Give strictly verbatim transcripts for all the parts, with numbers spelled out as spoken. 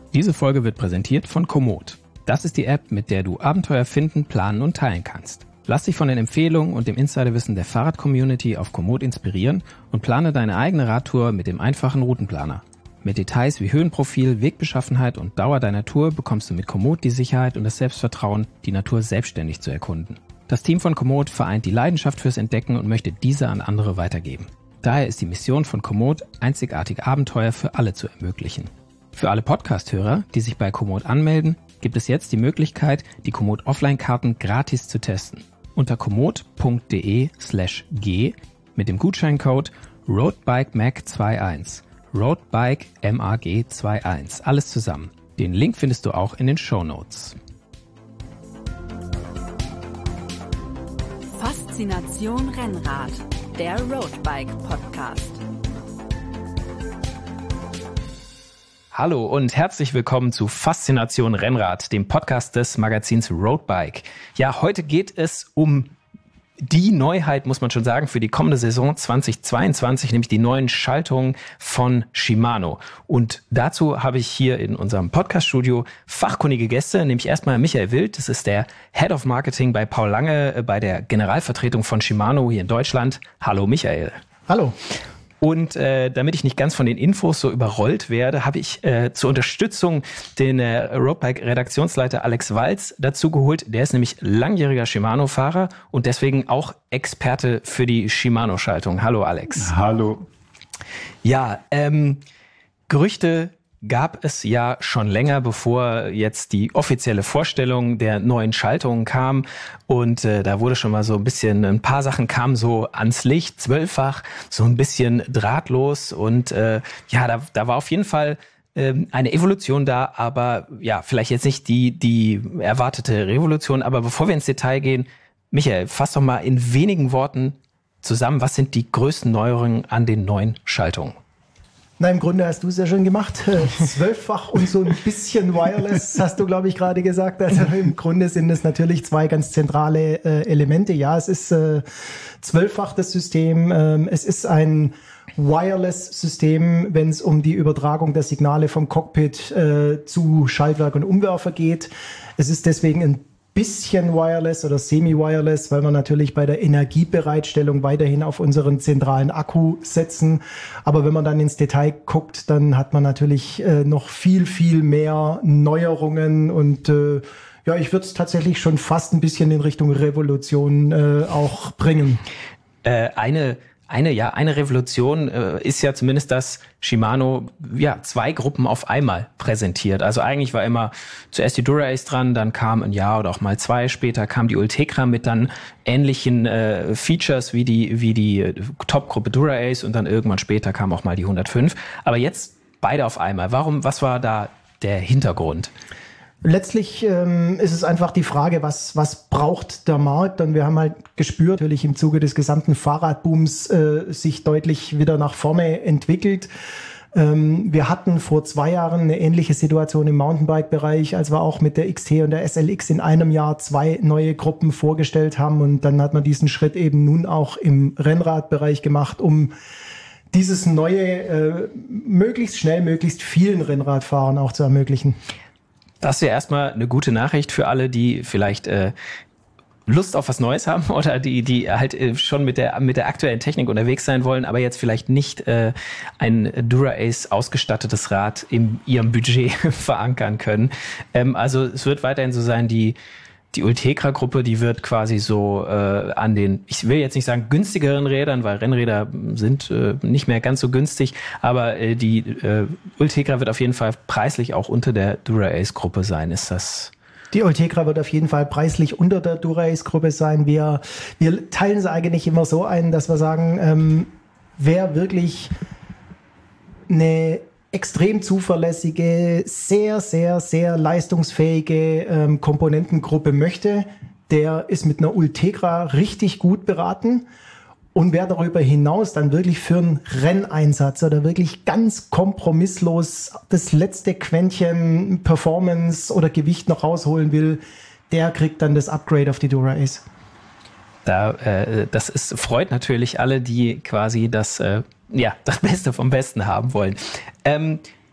Diese Folge wird präsentiert von Komoot. Das ist die App, mit der du Abenteuer finden, planen und teilen kannst. Lass dich von den Empfehlungen und dem Insiderwissen der Fahrrad-Community auf Komoot inspirieren und plane deine eigene Radtour mit dem einfachen Routenplaner. Mit Details wie Höhenprofil, Wegbeschaffenheit und Dauer deiner Tour bekommst du mit Komoot die Sicherheit und das Selbstvertrauen, die Natur selbstständig zu erkunden. Das Team von Komoot vereint die Leidenschaft fürs Entdecken und möchte diese an andere weitergeben. Daher ist die Mission von Komoot, einzigartige Abenteuer für alle zu ermöglichen. Für alle Podcast-Hörer, die sich bei Komoot anmelden, gibt es jetzt die Möglichkeit, die Komoot Offline-Karten gratis zu testen. Unter komoot.de slash g mit dem Gutscheincode RoadBikeMag einundzwanzig. RoadBike M A G einundzwanzig. Alles zusammen. Den Link findest du auch in den Shownotes. Faszination Rennrad, der Roadbike Podcast. Hallo und herzlich willkommen zu Faszination Rennrad, dem Podcast des Magazins Roadbike. Ja, heute geht es um die Neuheit, muss man schon sagen, für die kommende Saison zweitausendzweiundzwanzig, nämlich die neuen Schaltungen von Shimano. Und dazu habe ich hier in unserem Podcaststudio fachkundige Gäste, nämlich erstmal Michael Wild, das ist der Head of Marketing bei Paul Lange, bei der Generalvertretung von Shimano hier in Deutschland. Hallo Michael. Hallo. Und äh, damit ich nicht ganz von den Infos so überrollt werde, habe ich äh, zur Unterstützung den äh, Roadbike-Redaktionsleiter Alex Walz dazu geholt. Der ist nämlich langjähriger Shimano-Fahrer und deswegen auch Experte für die Shimano-Schaltung. Hallo Alex. Hallo. Ja, ähm, Gerüchte gab es ja schon länger, bevor jetzt die offizielle Vorstellung der neuen Schaltungen kam. Und äh, da wurde schon mal so ein bisschen, ein paar Sachen kamen so ans Licht, zwölffach, so ein bisschen drahtlos. Und äh, ja, da, da war auf jeden Fall äh, eine Evolution da, aber ja, vielleicht jetzt nicht die, die erwartete Revolution. Aber bevor wir ins Detail gehen, Michael, fass doch mal in wenigen Worten zusammen, was sind die größten Neuerungen an den neuen Schaltungen? Na, im Grunde hast du es ja schon gemacht. Zwölffach und so ein bisschen Wireless, hast du, glaube ich, gerade gesagt. Also im Grunde sind es natürlich zwei ganz zentrale äh, Elemente. Ja, es ist äh, zwölffach das System. Ähm, es ist ein Wireless-System, wenn es um die Übertragung der Signale vom Cockpit äh, zu Schaltwerk und Umwerfer geht. Es ist deswegen ein bisschen wireless oder semi-wireless, weil wir natürlich bei der Energiebereitstellung weiterhin auf unseren zentralen Akku setzen. Aber wenn man dann ins Detail guckt, dann hat man natürlich äh, noch viel, viel mehr Neuerungen und äh, ja, ich würde es tatsächlich schon fast ein bisschen in Richtung Revolution äh, auch bringen. Äh, eine Eine, ja, eine Revolution äh, ist ja zumindest, dass Shimano ja zwei Gruppen auf einmal präsentiert. Also eigentlich war immer zuerst die Dura-Ace dran, dann kam ein Jahr oder auch mal zwei später kam die Ultegra mit dann ähnlichen äh, Features wie die wie die Top-Gruppe Dura-Ace und dann irgendwann später kam auch mal die hundertfünf. Aber jetzt beide auf einmal. Warum? Was war da der Hintergrund? Letztlich ähm, ist es einfach die Frage, was was braucht der Markt? Und wir haben halt gespürt, natürlich im Zuge des gesamten Fahrradbooms äh, sich deutlich wieder nach vorne entwickelt. Ähm, wir hatten vor zwei Jahren eine ähnliche Situation im Mountainbike-Bereich, als wir auch mit der X T und der S L X in einem Jahr zwei neue Gruppen vorgestellt haben. Und dann hat man diesen Schritt eben nun auch im Rennradbereich gemacht, um dieses neue, äh, möglichst schnell, möglichst vielen Rennradfahrern auch zu ermöglichen. Das ist ja erstmal eine gute Nachricht für alle, die vielleicht äh, Lust auf was Neues haben oder die die halt äh, schon mit der mit der aktuellen Technik unterwegs sein wollen, aber jetzt vielleicht nicht äh, ein Dura-Ace ausgestattetes Rad in ihrem Budget verankern können. Ähm, also es wird weiterhin so sein, die Die Ultegra-Gruppe, die wird quasi so äh, an den, ich will jetzt nicht sagen günstigeren Rädern, weil Rennräder sind äh, nicht mehr ganz so günstig, aber äh, die äh, Ultegra wird auf jeden Fall preislich auch unter der Dura-Ace-Gruppe sein. Ist das? Die Ultegra wird auf jeden Fall preislich unter der Dura-Ace-Gruppe sein. Wir, wir teilen es eigentlich immer so ein, dass wir sagen, ähm, wer wirklich eine extrem zuverlässige, sehr, sehr, sehr leistungsfähige ähm, Komponentengruppe möchte, der ist mit einer Ultegra richtig gut beraten. Und wer darüber hinaus dann wirklich für einen Renneinsatz oder wirklich ganz kompromisslos das letzte Quäntchen Performance oder Gewicht noch rausholen will, der kriegt dann das Upgrade auf die Dura-Ace. Da, äh, das ist, freut natürlich alle, die quasi das, äh, ja, das Beste vom Besten haben wollen. Ähm,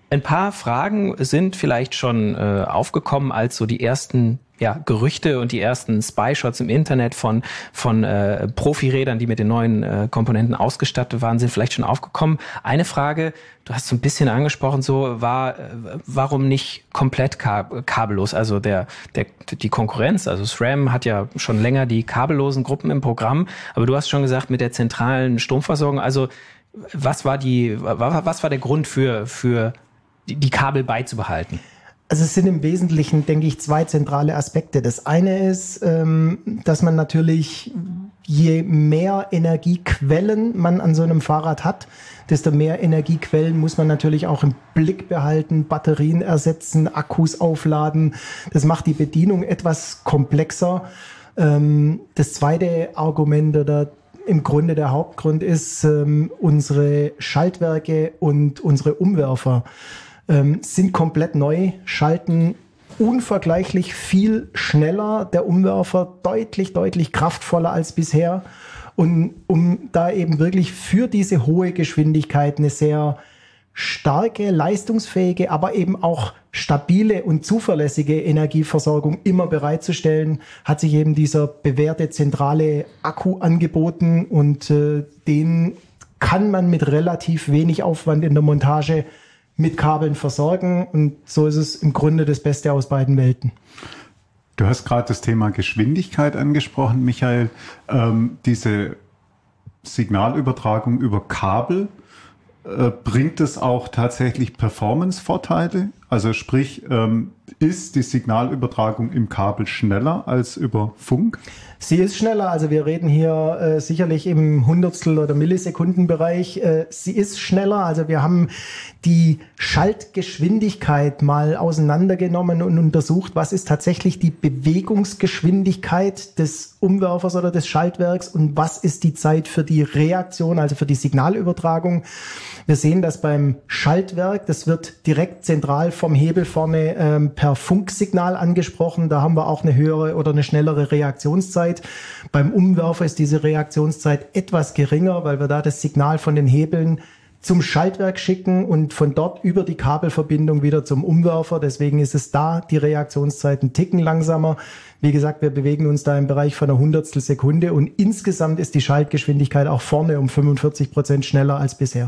Ein paar Fragen sind vielleicht schon äh, aufgekommen, als so die ersten ja, Gerüchte und die ersten Spy-Shots im Internet von von äh, Profirädern, die mit den neuen äh, Komponenten ausgestattet waren, sind vielleicht schon aufgekommen. Eine Frage, du hast so ein bisschen angesprochen, so war, äh, warum nicht komplett kab- kabellos? Also der der die Konkurrenz, also SRAM hat ja schon länger die kabellosen Gruppen im Programm, aber du hast schon gesagt, mit der zentralen Stromversorgung, also was war die was war der Grund für für die, die Kabel beizubehalten? Also es sind im Wesentlichen, denke ich, zwei zentrale Aspekte. Das eine ist, ähm, dass man natürlich, je mehr Energiequellen man an so einem Fahrrad hat, desto mehr Energiequellen muss man natürlich auch im Blick behalten, Batterien ersetzen, Akkus aufladen. Das macht die Bedienung etwas komplexer. Ähm, das zweite Argument oder im Grunde der Hauptgrund ist, ähm, unsere Schaltwerke und unsere Umwerfer Ähm, sind komplett neu, schalten unvergleichlich viel schneller, der Umwerfer deutlich, deutlich kraftvoller als bisher. Und um da eben wirklich für diese hohe Geschwindigkeit eine sehr starke, leistungsfähige, aber eben auch stabile und zuverlässige Energieversorgung immer bereitzustellen, hat sich eben dieser bewährte zentrale Akku angeboten und äh, den kann man mit relativ wenig Aufwand in der Montage mit Kabeln versorgen und so ist es im Grunde das Beste aus beiden Welten. Du hast gerade das Thema Geschwindigkeit angesprochen, Michael. Ähm, diese Signalübertragung über Kabel, äh, bringt es auch tatsächlich Performance-Vorteile? Also sprich, ähm, ist die Signalübertragung im Kabel schneller als über Funk? Sie ist schneller, also wir reden hier äh, sicherlich im Hundertstel- oder Millisekundenbereich. Äh, sie ist schneller, also wir haben die Schaltgeschwindigkeit mal auseinandergenommen und untersucht, was ist tatsächlich die Bewegungsgeschwindigkeit des Umwerfers oder des Schaltwerks und was ist die Zeit für die Reaktion, also für die Signalübertragung. Wir sehen das beim Schaltwerk, das wird direkt zentral vom Hebel vorne ähm, per Funksignal angesprochen. Da haben wir auch eine höhere oder eine schnellere Reaktionszeit. Beim Umwerfer ist diese Reaktionszeit etwas geringer, weil wir da das Signal von den Hebeln zum Schaltwerk schicken und von dort über die Kabelverbindung wieder zum Umwerfer. Deswegen ist es da die Reaktionszeit ein Ticken langsamer. Wie gesagt, wir bewegen uns da im Bereich von einer Hundertstel Sekunde und insgesamt ist die Schaltgeschwindigkeit auch vorne um fünfundvierzig Prozent schneller als bisher.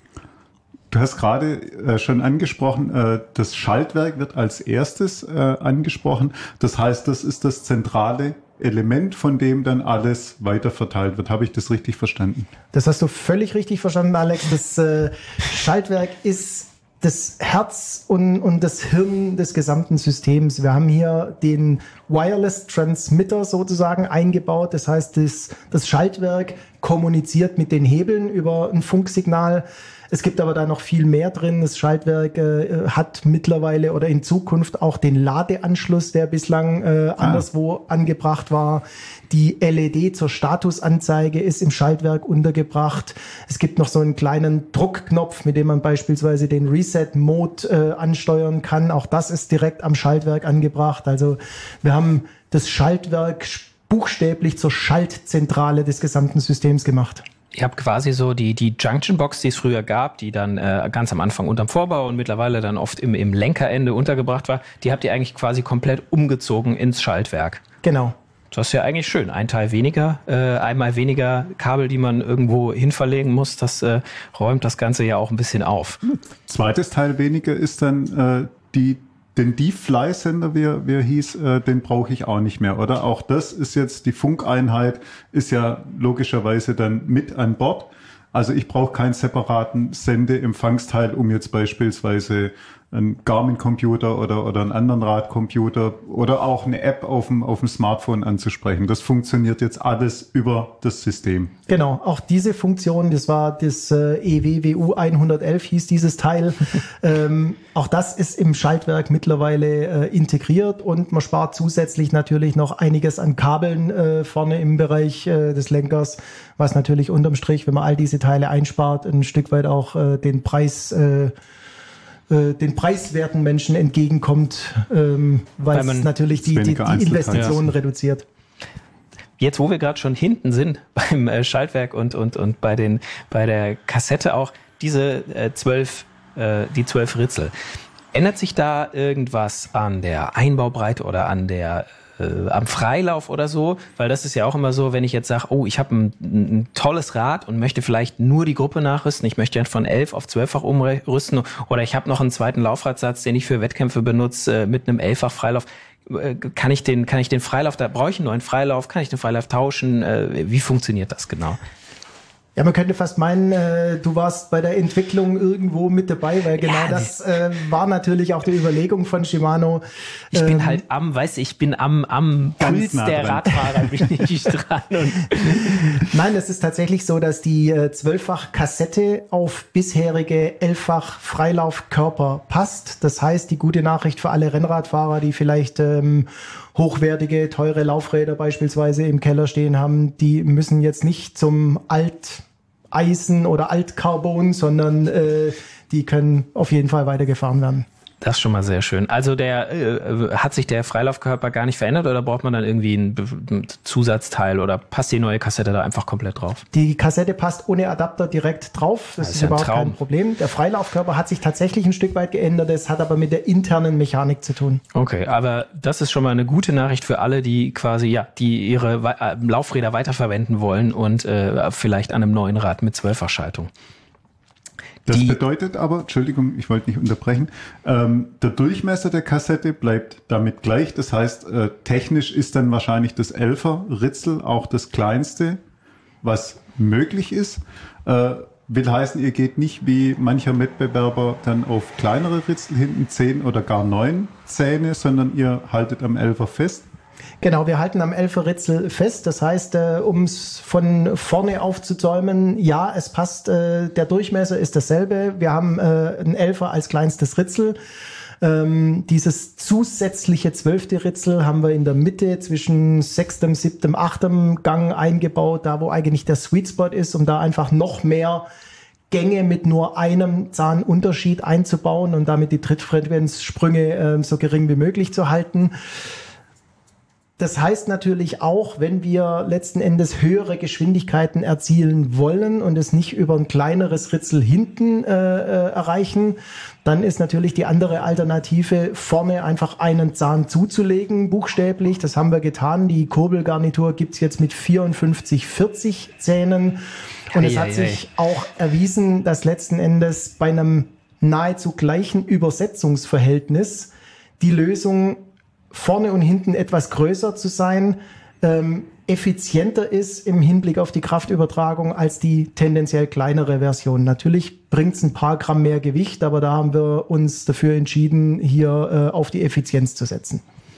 Du hast gerade äh, schon angesprochen, äh, das Schaltwerk wird als erstes äh, angesprochen. Das heißt, das ist das zentrale Element, von dem dann alles weiter verteilt wird. Habe ich das richtig verstanden? Das hast du völlig richtig verstanden, Alex. Das äh, Schaltwerk ist das Herz und, und das Hirn des gesamten Systems. Wir haben hier den Wireless Transmitter sozusagen eingebaut. Das heißt, das, das Schaltwerk kommuniziert mit den Hebeln über ein Funksignal. Es gibt aber da noch viel mehr drin. Das Schaltwerk äh, hat mittlerweile oder in Zukunft auch den Ladeanschluss, der bislang äh, anderswo ah. angebracht war. Die L E D zur Statusanzeige ist im Schaltwerk untergebracht. Es gibt noch so einen kleinen Druckknopf, mit dem man beispielsweise den Reset-Mode äh, ansteuern kann. Auch das ist direkt am Schaltwerk angebracht. Also wir haben das Schaltwerk buchstäblich zur Schaltzentrale des gesamten Systems gemacht. Ihr habt quasi so die die Junction-Box, die es früher gab, die dann äh, ganz am Anfang unterm Vorbau und mittlerweile dann oft im, im Lenkerende untergebracht war, die habt ihr eigentlich quasi komplett umgezogen ins Schaltwerk. Genau. Das ist ja eigentlich schön. Ein Teil weniger, äh, einmal weniger Kabel, die man irgendwo hin verlegen muss. Das äh, räumt das Ganze ja auch ein bisschen auf. Zweites Teil weniger ist dann äh, die den D-Fly-Sender, wie, wie er hieß, äh, den brauche ich auch nicht mehr, oder? Auch das ist jetzt, die Funkeinheit ist ja logischerweise dann mit an Bord. Also ich brauche keinen separaten Sendeempfangsteil, um jetzt beispielsweise einen Garmin-Computer oder, oder einen anderen Radcomputer oder auch eine App auf dem, auf dem Smartphone anzusprechen. Das funktioniert jetzt alles über das System. Genau, auch diese Funktion, das war das äh, E W W U hundertelf, hieß dieses Teil. ähm, auch das ist im Schaltwerk mittlerweile äh, integriert und man spart zusätzlich natürlich noch einiges an Kabeln äh, vorne im Bereich äh, des Lenkers, was natürlich unterm Strich, wenn man all diese Teile einspart, ein Stück weit auch äh, den Preis äh, den preiswerten Menschen entgegenkommt, ähm, weil, weil es natürlich die, die, die Investitionen ja. reduziert. Jetzt, wo wir gerade schon hinten sind beim äh, Schaltwerk und und und bei den bei der Kassette auch, diese äh, zwölf äh, die zwölf Ritzel. Ändert sich da irgendwas an der Einbaubreite oder an der äh, am Freilauf oder so? Weil das ist ja auch immer so, wenn ich jetzt sage, oh, ich habe ein, ein tolles Rad und möchte vielleicht nur die Gruppe nachrüsten. Ich möchte ja von elf auf zwölffach umrüsten. Oder ich habe noch einen zweiten Laufradsatz, den ich für Wettkämpfe benutze, äh, mit einem elffach Freilauf. Äh, kann ich den, kann ich den Freilauf, da brauche ich einen neuen Freilauf, kann ich den Freilauf tauschen? Äh, wie funktioniert das genau? Ja, man könnte fast meinen, äh, du warst bei der Entwicklung irgendwo mit dabei, weil genau ja, das äh, war natürlich auch die Überlegung von Shimano. Ich ähm, bin halt am, weißt du, ich bin am, am Puls nah der dran. Radfahrer, bin ich dran. Und Nein, es ist tatsächlich so, dass die äh, zwölffach Kassette auf bisherige elffach Freilaufkörper passt. Das heißt, die gute Nachricht für alle Rennradfahrer, die vielleicht ähm, hochwertige, teure Laufräder beispielsweise im Keller stehen haben, die müssen jetzt nicht zum Alteisen oder Altcarbon, sondern äh, die können auf jeden Fall weitergefahren werden. Das ist schon mal sehr schön. Also der äh, hat sich der Freilaufkörper gar nicht verändert oder braucht man dann irgendwie ein, ein Zusatzteil oder passt die neue Kassette da einfach komplett drauf? Die Kassette passt ohne Adapter direkt drauf. Das, das ist, ist ja überhaupt kein Problem. Der Freilaufkörper hat sich tatsächlich ein Stück weit geändert. Das hat aber mit der internen Mechanik zu tun. Okay, aber das ist schon mal eine gute Nachricht für alle, die quasi ja die ihre äh, Laufräder weiterverwenden wollen und äh, vielleicht an einem neuen Rad mit zwölffachschaltung. Das die, bedeutet aber, Entschuldigung, ich wollte nicht unterbrechen, ähm, der Durchmesser der Kassette bleibt damit gleich. Das heißt, äh, technisch ist dann wahrscheinlich das elfer Ritzel auch das kleinste, was möglich ist. Äh, will heißen, ihr geht nicht wie mancher Wettbewerber dann auf kleinere Ritzel hinten, zehn oder gar neun Zähne, sondern ihr haltet am elfer fest. Genau, wir halten am elfer Ritzel fest. Das heißt, äh, um es von vorne aufzuzäumen, ja, es passt, äh, der Durchmesser ist dasselbe. Wir haben äh, einen elfer als kleinstes Ritzel. Ähm, dieses zusätzliche zwölfte Ritzel haben wir in der Mitte zwischen sechstem, siebtem, achtem Gang eingebaut, da wo eigentlich der Sweet Spot ist, um da einfach noch mehr Gänge mit nur einem Zahnunterschied einzubauen und damit die Trittfrequenzsprünge äh, so gering wie möglich zu halten. Das heißt natürlich auch, wenn wir letzten Endes höhere Geschwindigkeiten erzielen wollen und es nicht über ein kleineres Ritzel hinten äh, äh, erreichen, dann ist natürlich die andere Alternative, vorne einfach einen Zahn zuzulegen, buchstäblich. Das haben wir getan. Die Kurbelgarnitur gibt's jetzt mit vierundfünfzig vierzig Zähnen. Und es hat sich auch erwiesen, dass letzten Endes bei einem nahezu gleichen Übersetzungsverhältnis die Lösung vorne und hinten etwas größer zu sein, ähm, effizienter ist im Hinblick auf die Kraftübertragung als die tendenziell kleinere Version. Natürlich bringt es ein paar Gramm mehr Gewicht, aber da haben wir uns dafür entschieden, hier äh, auf die Effizienz zu setzen.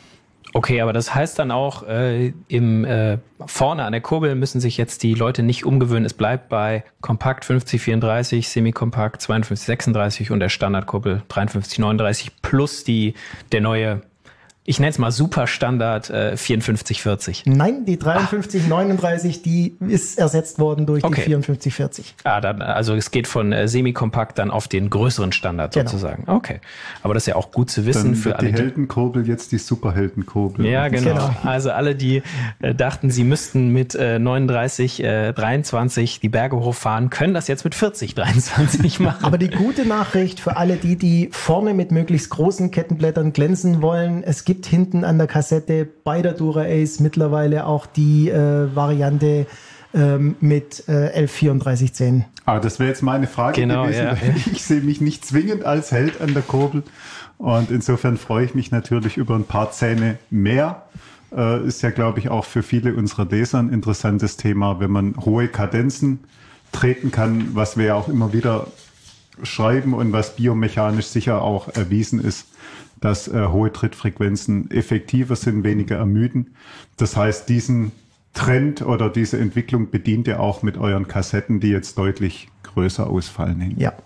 Okay, aber das heißt dann auch, äh, im äh, vorne an der Kurbel müssen sich jetzt die Leute nicht umgewöhnen. Es bleibt bei Kompakt fünfzig vierunddreißig, Semi-Kompakt zweiundfünfzig sechsunddreißig und der Standardkurbel dreiundfünfzig neununddreißig plus die der neue, ich nenne es mal Superstandard äh, vierundfünfzig vierzig. Nein, die dreiundfünfzig neununddreißig, die ist ersetzt worden durch okay. die vierundfünfzig vierzig. Ah, dann, also es geht von äh, Semi-Kompakt dann auf den größeren Standard genau. sozusagen. Okay, aber das ist ja auch gut zu wissen dann für wird alle. Die Heldenkurbel jetzt die Superheldenkurbel. Ja, genau. genau. Also alle, die äh, dachten, sie müssten mit äh, neununddreißig, äh, dreiundzwanzig die Berge hochfahren, können das jetzt mit vierzig, dreiundzwanzig machen. Aber die gute Nachricht für alle die, die vorne mit möglichst großen Kettenblättern glänzen wollen, es gibt hinten an der Kassette bei der Dura-Ace mittlerweile auch die äh, Variante ähm, mit äh, elf vierunddreißig Zähnen. Aber das wäre jetzt meine Frage genau, gewesen. Ja. Ich sehe mich nicht zwingend als Held an der Kurbel und insofern freue ich mich natürlich über ein paar Zähne mehr. Äh, ist ja, glaube ich, auch für viele unserer Leser ein interessantes Thema, wenn man hohe Kadenzen treten kann, was wir ja auch immer wieder schreiben und was biomechanisch sicher auch erwiesen ist, dass äh, hohe Trittfrequenzen effektiver sind, weniger ermüden. Das heißt, diesen Trend oder diese Entwicklung bedient ihr auch mit euren Kassetten, die jetzt deutlich größer ausfallen. Ja.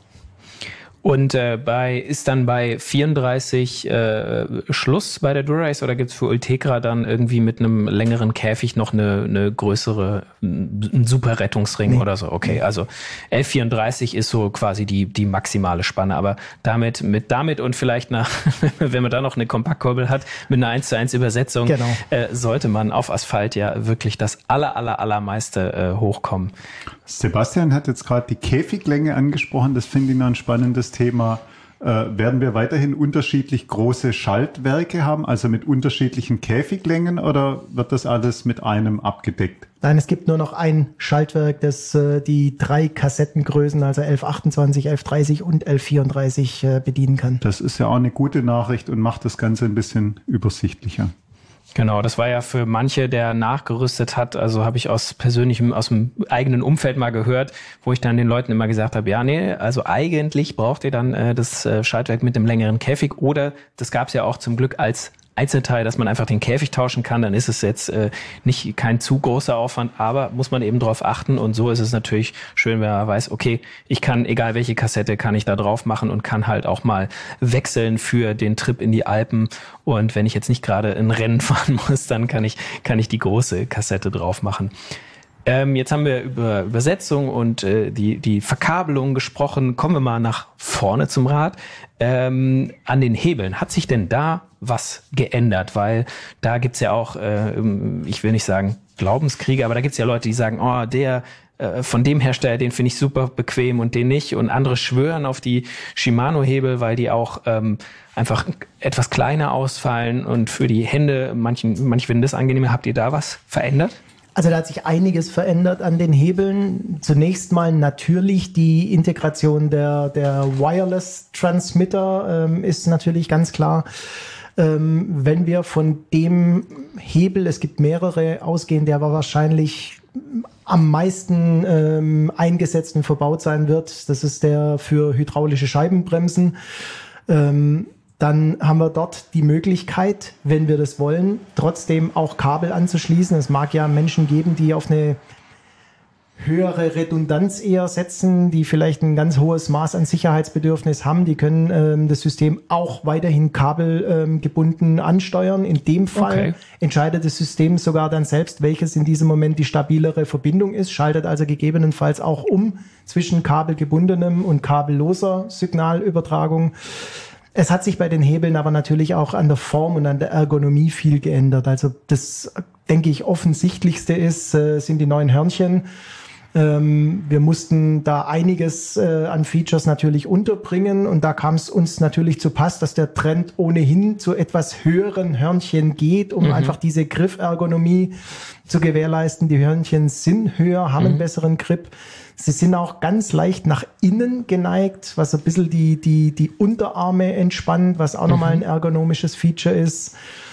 Und äh, bei ist dann bei vierunddreißig äh, Schluss bei der Dura-Ace oder gibt's für Ultegra dann irgendwie mit einem längeren Käfig noch eine, eine größere, ein super Rettungsring nee. oder so? Okay, also elf vierunddreißig ist so quasi die die maximale Spanne, aber damit mit damit und vielleicht nach, wenn man da noch eine Kompaktkurbel hat, mit einer eins zu eins Übersetzung, genau. äh, sollte man auf Asphalt ja wirklich das aller aller allermeiste äh, hochkommen. Sebastian hat jetzt gerade die Käfiglänge angesprochen, das finde ich noch ein spannendes Thema, äh, werden wir weiterhin unterschiedlich große Schaltwerke haben, also mit unterschiedlichen Käfiglängen, oder wird das alles mit einem abgedeckt? Nein, es gibt nur noch ein Schaltwerk, das äh, die drei Kassettengrößen, also elf achtundzwanzig, elf dreißig und elf vierunddreißig äh, bedienen kann. Das ist ja auch eine gute Nachricht und macht das Ganze ein bisschen übersichtlicher. Genau, das war ja für manche, der nachgerüstet hat, also habe ich aus persönlichem, aus dem eigenen Umfeld mal gehört, wo ich dann den Leuten immer gesagt habe, ja, nee, also eigentlich braucht ihr dann äh, das äh, Schaltwerk mit dem längeren Käfig, oder das gab es ja auch zum Glück als Einzelteil, dass man einfach den Käfig tauschen kann, dann ist es jetzt äh, nicht kein zu großer Aufwand, aber muss man eben drauf achten, und so ist es natürlich schön, wenn man weiß, okay, ich kann, egal welche Kassette, kann ich da drauf machen und kann halt auch mal wechseln für den Trip in die Alpen, und wenn ich jetzt nicht gerade ein Rennen fahren muss, dann kann ich, kann ich die große Kassette drauf machen. Ähm, jetzt haben wir über Übersetzung und äh, die, die Verkabelung gesprochen. Kommen wir mal nach vorne zum Rad. Ähm, an den Hebeln, hat sich denn da was geändert? Weil da gibt's ja auch, äh, ich will nicht sagen Glaubenskriege, aber da gibt's ja Leute, die sagen, oh, der äh, von dem Hersteller, den finde ich super bequem und den nicht. Und andere schwören auf die Shimano-Hebel, weil die auch ähm, einfach etwas kleiner ausfallen und für die Hände, manchen, manche finden das angenehmer. Habt ihr da was verändert? Also da hat sich einiges verändert an den Hebeln. Zunächst mal natürlich die Integration der, der Wireless-Transmitter ähm, ist natürlich ganz klar. Ähm, wenn wir von dem Hebel, es gibt mehrere ausgehen, der aber wahrscheinlich am meisten ähm, eingesetzt und verbaut sein wird, das ist der für hydraulische Scheibenbremsen. Ähm, Dann haben wir dort die Möglichkeit, wenn wir das wollen, trotzdem auch Kabel anzuschließen. Es mag ja Menschen geben, die auf eine höhere Redundanz eher setzen, die vielleicht ein ganz hohes Maß an Sicherheitsbedürfnis haben. Die können ähm, das System auch weiterhin kabelgebunden ähm, ansteuern. In dem Fall okay. entscheidet das System sogar dann selbst, welches in diesem Moment die stabilere Verbindung ist, schaltet also gegebenenfalls auch um zwischen kabelgebundenem und kabelloser Signalübertragung. Es hat sich bei den Hebeln aber natürlich auch an der Form und an der Ergonomie viel geändert. Also das, denke ich, offensichtlichste ist, äh, sind die neuen Hörnchen. Ähm, wir mussten da einiges äh, an Features natürlich unterbringen, und da kam es uns natürlich zu Pass, dass der Trend ohnehin zu etwas höheren Hörnchen geht, um mhm. einfach diese Griffergonomie zu gewährleisten. Die Hörnchen sind höher, haben mhm. einen besseren Grip. Sie sind auch ganz leicht nach innen geneigt, was ein bisschen die, die, die Unterarme entspannt, was auch mhm. nochmal ein ergonomisches Feature ist.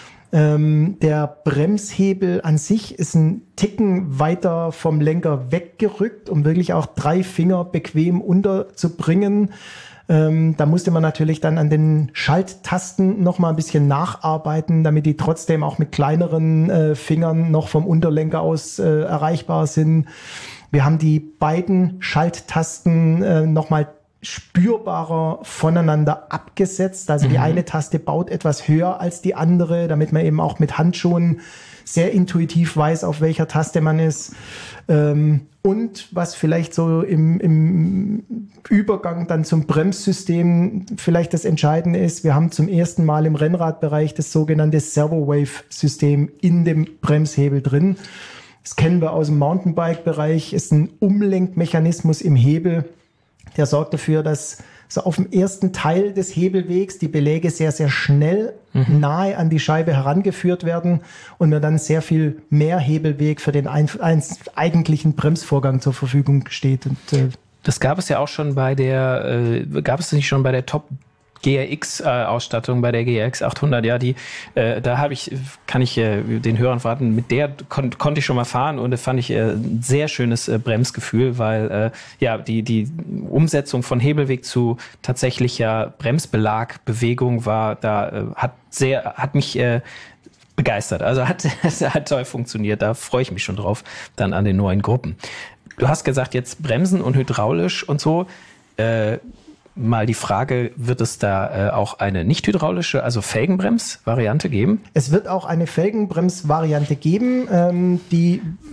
Ähm, der Bremshebel an sich ist ein Ticken weiter vom Lenker weggerückt, um wirklich auch drei Finger bequem unterzubringen. Ähm, da musste man natürlich dann an den Schalttasten noch mal ein bisschen nacharbeiten, damit die trotzdem auch mit kleineren äh, Fingern noch vom Unterlenker aus äh, erreichbar sind. Wir haben die beiden Schalttasten äh, noch mal spürbarer voneinander abgesetzt. Also mhm. die eine Taste baut etwas höher als die andere, damit man eben auch mit Handschuhen sehr intuitiv weiß, auf welcher Taste man ist. Ähm, und was vielleicht so im, im Übergang dann zum Bremssystem vielleicht das Entscheidende ist, wir haben zum ersten Mal im Rennradbereich das sogenannte Servo-Wave-System in dem Bremshebel drin. Das kennen wir aus dem Mountainbike-Bereich, ist ein Umlenkmechanismus im Hebel, der sorgt dafür, dass so auf dem ersten Teil des Hebelwegs die Beläge sehr, sehr schnell mhm. nahe an die Scheibe herangeführt werden und mir dann sehr viel mehr Hebelweg für den ein, ein, eigentlichen Bremsvorgang zur Verfügung steht. Und, äh, das gab es ja auch schon bei der, äh, gab es nicht schon bei der Top G R X-Ausstattung, bei der G R X achthundert, ja, die, äh, da habe ich, kann ich äh, den Hörern verraten, mit der kon- konnte ich schon mal fahren, und das fand ich äh, ein sehr schönes äh, Bremsgefühl, weil äh, ja die die Umsetzung von Hebelweg zu tatsächlicher Bremsbelagbewegung war, da äh, hat sehr, hat mich äh, begeistert, also hat, hat toll funktioniert, da freue ich mich schon drauf, dann an den neuen Gruppen. Du hast gesagt, jetzt Bremsen und hydraulisch und so, äh, mal die Frage, wird es da äh, auch eine nicht hydraulische, also Felgenbremsvariante geben? Es wird auch eine Felgenbremsvariante geben. Ähm, die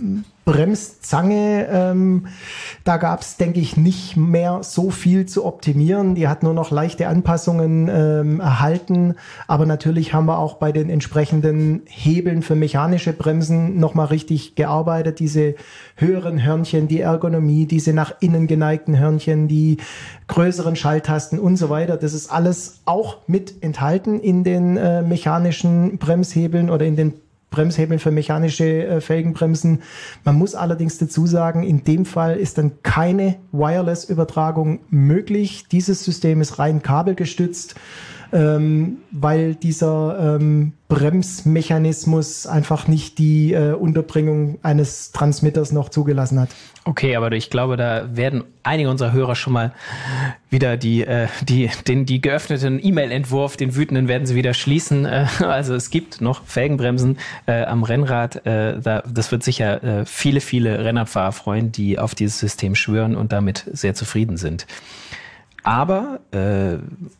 Bremszange, ähm, da gab es, denke ich, nicht mehr so viel zu optimieren. Die hat nur noch leichte Anpassungen ähm, erhalten. Aber natürlich haben wir auch bei den entsprechenden Hebeln für mechanische Bremsen nochmal richtig gearbeitet. Diese höheren Hörnchen, die Ergonomie, diese nach innen geneigten Hörnchen, die größeren Schalttasten und so weiter. Das ist alles auch mit enthalten in den äh, mechanischen Bremshebeln oder in den Bremshebeln für mechanische äh, Felgenbremsen. Man muss allerdings dazu sagen, in dem Fall ist dann keine Wireless-Übertragung möglich. Dieses System ist rein kabelgestützt, ähm, weil dieser ähm, Bremsmechanismus einfach nicht die äh, Unterbringung eines Transmitters noch zugelassen hat. Okay, aber ich glaube, da werden einige unserer Hörer schon mal wieder die, äh, die, den, die geöffneten E-Mail-Entwurf, den wütenden werden sie wieder schließen. Äh, also es gibt noch Felgenbremsen äh, am Rennrad. Äh, da, das wird sicher äh, viele, viele Rennradfahrer freuen, die auf dieses System schwören und damit sehr zufrieden sind. Aber äh,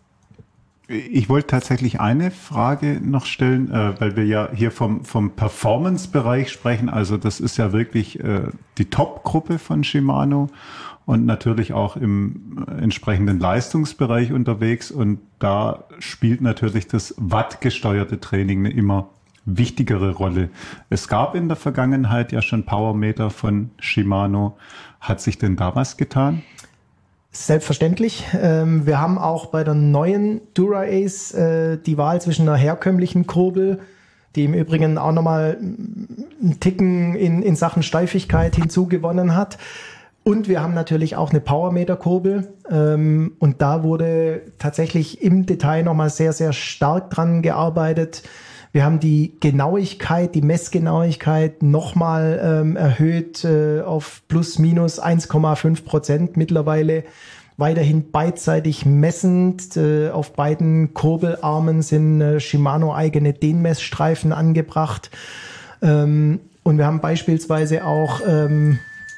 ich wollte tatsächlich eine Frage noch stellen, äh, weil wir ja hier vom, vom Performance-Bereich sprechen. Also das ist ja wirklich äh, die Top-Gruppe von Shimano und natürlich auch im äh, entsprechenden Leistungsbereich unterwegs. Und da spielt natürlich das wattgesteuerte Training eine immer wichtigere Rolle. Es gab in der Vergangenheit ja schon Powermeter von Shimano. Hat sich denn da was getan? Selbstverständlich. Ähm, wir haben auch bei der neuen Dura-Ace äh, die Wahl zwischen einer herkömmlichen Kurbel, die im Übrigen auch nochmal einen Ticken in, in Sachen Steifigkeit hinzugewonnen hat. Und wir haben natürlich auch eine Powermeter-Kurbel. Ähm, und da wurde tatsächlich im Detail nochmal sehr, sehr stark dran gearbeitet. Wir haben die Genauigkeit, die Messgenauigkeit nochmal ähm, erhöht äh, auf plus minus eins Komma fünf Prozent mittlerweile. Weiterhin beidseitig messend. Äh, auf beiden Kurbelarmen sind äh, Shimano-eigene Dehnmessstreifen angebracht. Ähm, und wir haben beispielsweise auch ähm,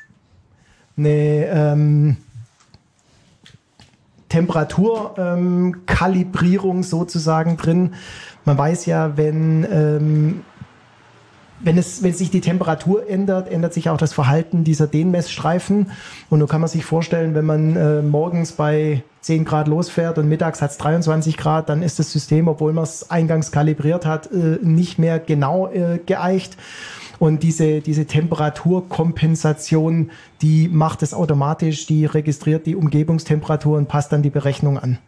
eine ähm, Temperaturkalibrierung ähm, sozusagen drin. Man weiß ja, wenn, ähm, wenn, es, wenn sich die Temperatur ändert, ändert sich auch das Verhalten dieser Dehnmessstreifen. Und so kann man sich vorstellen, wenn man äh, morgens bei zehn Grad losfährt und mittags hat es dreiundzwanzig Grad, dann ist das System, obwohl man es eingangs kalibriert hat, äh, nicht mehr genau äh, geeicht. Und diese, diese Temperaturkompensation, die macht es automatisch, die registriert die Umgebungstemperatur und passt dann die Berechnung an.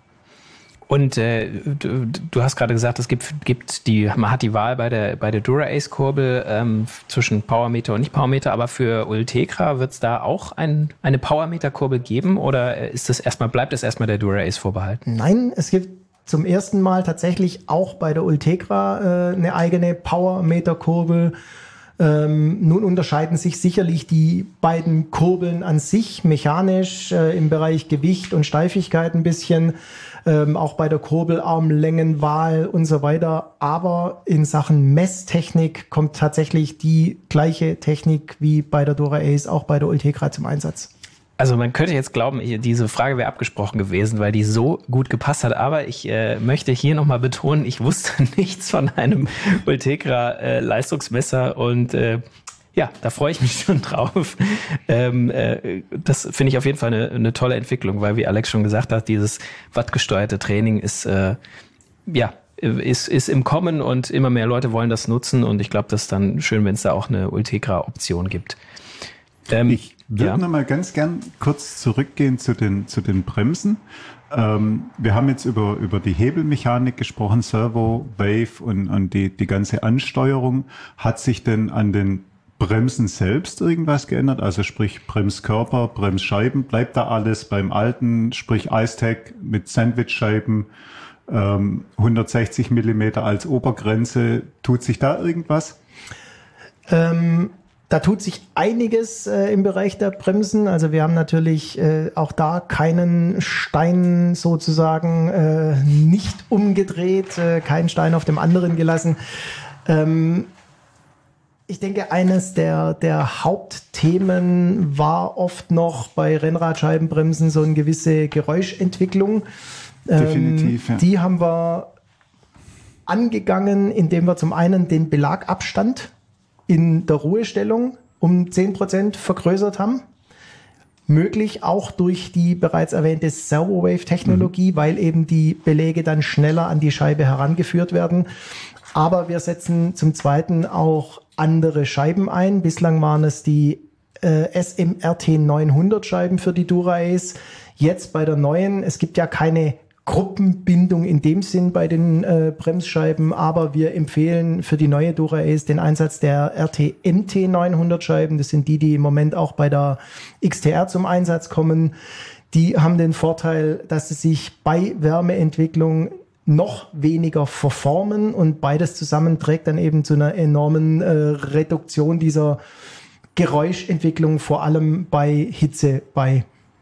Und äh, du, du hast gerade gesagt, es gibt, gibt die, man hat die Wahl bei der bei der Dura-Ace-Kurbel ähm, zwischen Powermeter und Nicht-Powermeter, aber für Ultegra wird es da auch ein, eine Powermeter-Kurbel geben oder ist das erstmal, bleibt es erstmal der Dura-Ace vorbehalten? Nein, es gibt zum ersten Mal tatsächlich auch bei der Ultegra äh, eine eigene Powermeter-Kurbel. Ähm, nun unterscheiden sich sicherlich die beiden Kurbeln an sich mechanisch äh, im Bereich Gewicht und Steifigkeit ein bisschen, ähm, auch bei der Kurbelarmlängenwahl und so weiter. Aber in Sachen Messtechnik kommt tatsächlich die gleiche Technik wie bei der Dura-Ace auch bei der Ultegra zum Einsatz. Also man könnte jetzt glauben, diese Frage wäre abgesprochen gewesen, weil die so gut gepasst hat. Aber ich äh, möchte hier nochmal betonen, ich wusste nichts von einem Ultegra äh, Leistungsmesser und äh, ja, da freue ich mich schon drauf. Ähm, äh, das finde ich auf jeden Fall eine, eine tolle Entwicklung, weil wie Alex schon gesagt hat, dieses wattgesteuerte Training ist äh, ja ist ist im Kommen und immer mehr Leute wollen das nutzen und ich glaube, das ist dann schön, wenn es da auch eine Ultegra-Option gibt. Ähm, ich würde ja. noch mal ganz gern kurz zurückgehen zu den zu den Bremsen. Ähm, wir haben jetzt über über die Hebelmechanik gesprochen, Servo, Wave und und die die ganze Ansteuerung. Hat sich denn an den Bremsen selbst irgendwas geändert? Also sprich Bremskörper, Bremsscheiben, bleibt da alles beim alten, sprich Icetec mit Sandwichscheiben, ähm, hundertsechzig Millimeter als Obergrenze. Tut sich da irgendwas? Ähm Da tut sich einiges äh, im Bereich der Bremsen. Also wir haben natürlich äh, auch da keinen Stein sozusagen äh, nicht umgedreht, äh, keinen Stein auf dem anderen gelassen. Ähm, ich denke, eines der, der Hauptthemen war oft noch bei Rennradscheibenbremsen so eine gewisse Geräuschentwicklung. Ähm, Definitiv, ja. Die haben wir angegangen, indem wir zum einen den Belagabstand in der Ruhestellung um zehn Prozent vergrößert haben. Möglich auch durch die bereits erwähnte Servo-Wave-Technologie, mhm. weil eben die Beläge dann schneller an die Scheibe herangeführt werden. Aber wir setzen zum Zweiten auch andere Scheiben ein. Bislang waren es die äh, S M R T neunhundert Scheiben für die Dura-Ace. Jetzt bei der neuen, es gibt ja keine Gruppenbindung in dem Sinn bei den äh, Bremsscheiben, aber wir empfehlen für die neue Dura-Ace den Einsatz der R T M T neunhundert Scheiben. Das sind die, die im Moment auch bei der X T R zum Einsatz kommen. Die haben den Vorteil, dass sie sich bei Wärmeentwicklung noch weniger verformen und beides zusammen trägt dann eben zu einer enormen äh, Reduktion dieser Geräuschentwicklung, vor allem bei Hitze bei.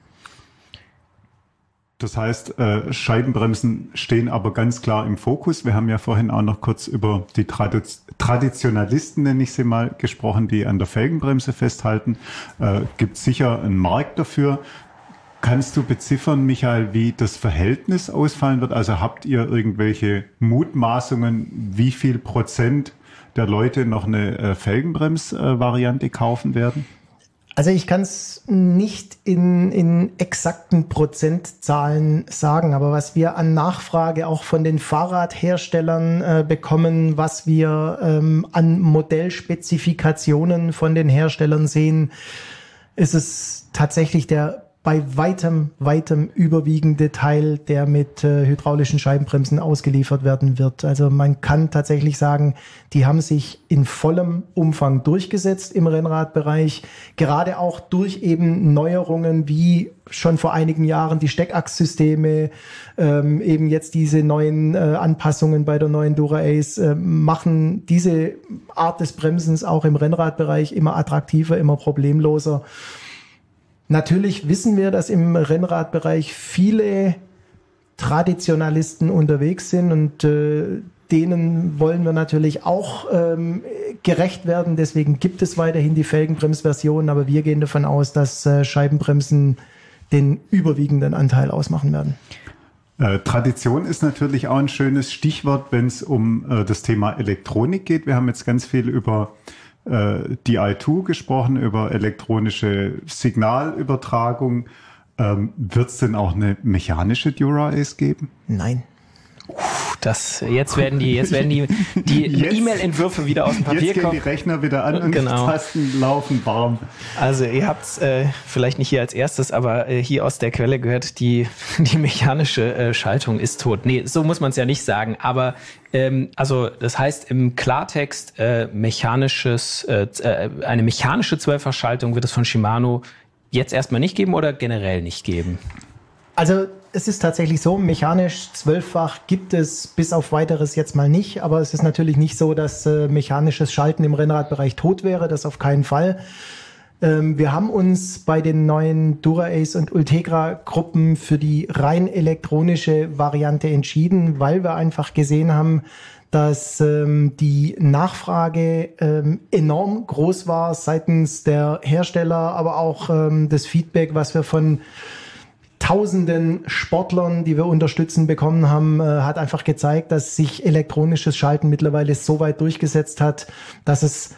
Das heißt, äh, Scheibenbremsen stehen aber ganz klar im Fokus. Wir haben ja vorhin auch noch kurz über die Tradi- Traditionalisten, nenne ich sie mal, gesprochen, die an der Felgenbremse festhalten. Äh, gibt sicher einen Markt dafür. Kannst du beziffern, Michael, wie das Verhältnis ausfallen wird? Also habt ihr irgendwelche Mutmaßungen, wie viel Prozent der Leute noch eine äh, Felgenbrems-Variante kaufen werden? Also ich kann es nicht in, in exakten Prozentzahlen sagen, aber was wir an Nachfrage auch von den Fahrradherstellern äh, bekommen, was wir ähm, an Modellspezifikationen von den Herstellern sehen, ist es tatsächlich der bei weitem, weitem überwiegende Teil, der mit äh, hydraulischen Scheibenbremsen ausgeliefert werden wird. Also man kann tatsächlich sagen, die haben sich in vollem Umfang durchgesetzt im Rennradbereich, gerade auch durch eben Neuerungen wie schon vor einigen Jahren die Steckachssysteme, ähm, eben jetzt diese neuen äh, Anpassungen bei der neuen Dura-Ace äh, machen diese Art des Bremsens auch im Rennradbereich immer attraktiver, immer problemloser. Natürlich wissen wir, dass im Rennradbereich viele Traditionalisten unterwegs sind und äh, denen wollen wir natürlich auch ähm, gerecht werden. Deswegen gibt es weiterhin die Felgenbremsversion, aber wir gehen davon aus, dass äh, Scheibenbremsen den überwiegenden Anteil ausmachen werden. Äh, Tradition ist natürlich auch ein schönes Stichwort, wenn es um äh, das Thema Elektronik geht. Wir haben jetzt ganz viel über die I zwei gesprochen, über elektronische Signalübertragung. Ähm, wird es denn auch eine mechanische Dura-Ace geben? Nein. Das, jetzt werden die, jetzt werden die, die E-Mail-Entwürfe wieder aus dem Papier kommen. Jetzt gehen die Rechner wieder an und genau. Die Tasten laufen warm. Also ihr habt es äh, vielleicht nicht hier als erstes, aber äh, hier aus der Quelle gehört, die, die mechanische äh, Schaltung ist tot. Nee, so muss man es ja nicht sagen. Aber ähm, also das heißt im Klartext äh, mechanisches, äh, eine mechanische Zwölffachschaltung wird es von Shimano jetzt erstmal nicht geben oder generell nicht geben? Also es ist tatsächlich so, mechanisch zwölffach gibt es bis auf weiteres jetzt mal nicht, aber es ist natürlich nicht so, dass äh, mechanisches Schalten im Rennradbereich tot wäre, das auf keinen Fall. Ähm, wir haben uns bei den neuen Dura-Ace und Ultegra-Gruppen für die rein elektronische Variante entschieden, weil wir einfach gesehen haben, dass ähm, die Nachfrage ähm, enorm groß war seitens der Hersteller, aber auch ähm, das Feedback, was wir von Tausenden Sportlern, die wir unterstützen bekommen haben, äh, hat einfach gezeigt, dass sich elektronisches Schalten mittlerweile so weit durchgesetzt hat, dass es